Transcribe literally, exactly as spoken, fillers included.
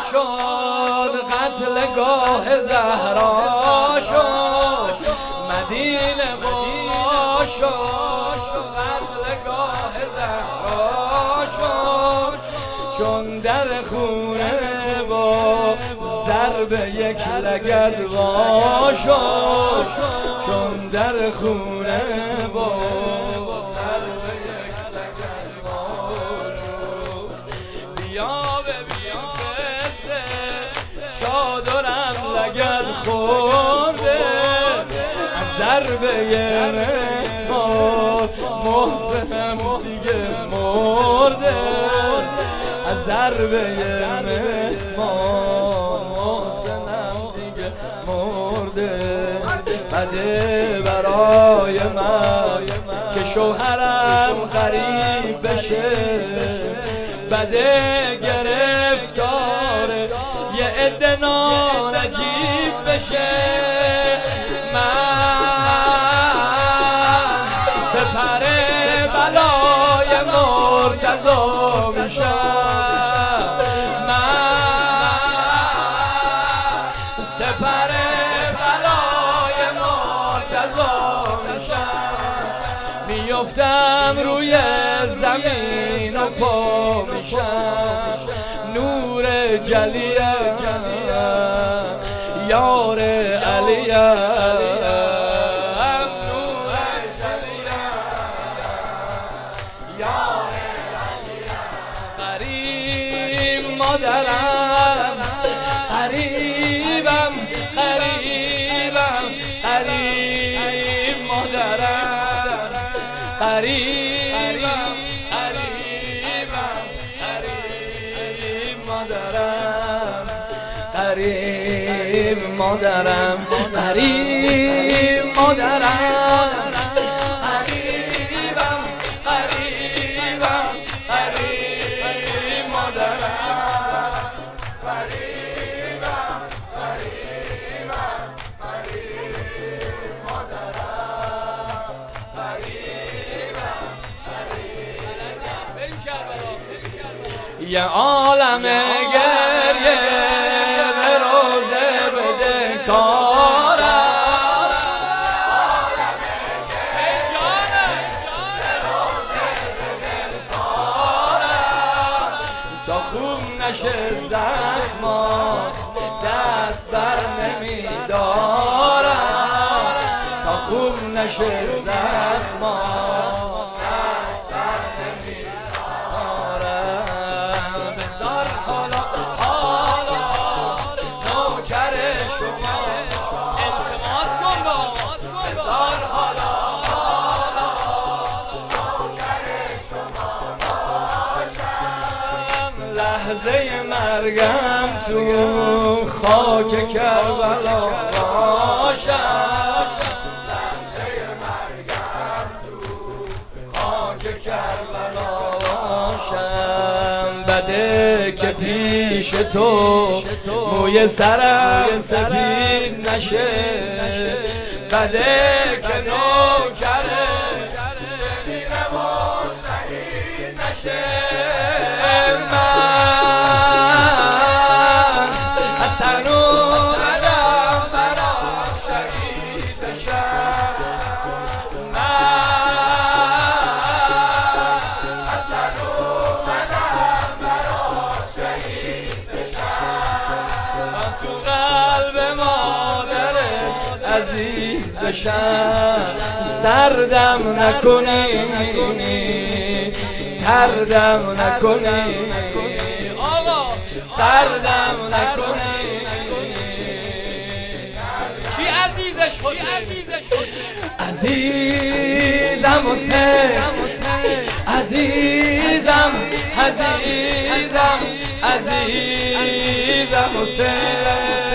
شد قتلگاه زهرا شد مدینه قبا شد قتلگاه زهرا شد چون در خونه با ضرب یک لگد وا شد چون در خونه با ضرب یک لگد وا شد بیا ببین فزه چادرم لگد خورده از ضربه مسمار محسنم دیگه مرده از ضربه مسمار محسنم دیگه مرده بده برای من که شوهرم غریب بشه بده گرفتار یه عده ناجیب بشه من سپر بلای مرتضی میشم من سپر بلای مرتضی میشم میفتم روی زمین و پا میشم نور جلیه یار علیه نور جلیه یار علیه قریب مادرم قریبم قریبم قریب مادرم قریبم قریبم قریب مادرم قریب مادرم قریب مادرم قریبم قریبم قریب مادرم قریبم قریبم قریب مادرم قریبم قریبم یه عالم گریه به روزه بده کارم عالم گریه به روزه بده کارم تا خوب نشه زخمات دست بر نمیدارم تا خوب نشه زخمات دست بر نمیدارم بذار حالا حالا نوکر شما التماس کن با بذار حالا حالا نوکر شما باشم لحظه مرگم تو خاک کربلا باشم لحظه مرگم تو خاک کربلا باشم بده که پیش تو موی سرم سفید نشه بده که نوکره بمیره و شهید نشه من حسن اومدم برا شهید بشم من حسن اومدم برا شهید بشم من تو قلب مادر عزیز بشم سردم نکنی تردم نکنی آقا سردم نکنی چی عزیزش عزیزم حسین عزیزم عزیزم عزیزم حسین